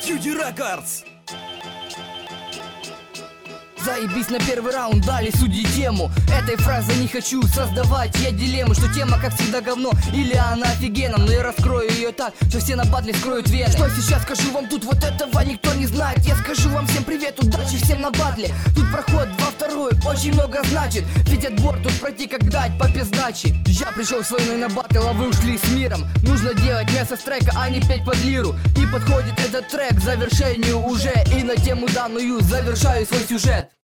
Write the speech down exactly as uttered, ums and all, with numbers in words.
Кьюти Рекордс. Заебись, на первый раунд дали судьи тему. Этой фразы не хочу создавать я дилеммы, что тема как всегда говно или она офигенна. Но я раскрою ее так, что все на батле скроют вены. Что сейчас скажу вам тут, вот этого никто не знает. Я скажу вам всем привет, удачи всем на батле. Тут проход во второй очень много значит. Ведь отбор тут пройти как дать по пиздачи. Я пришел с войной на батл, а вы ушли с миром. Нужно делать мясо с трека, а не петь под лиру. И подходит этот трек к завершению уже. И на тему данную завершаю свой сюжет.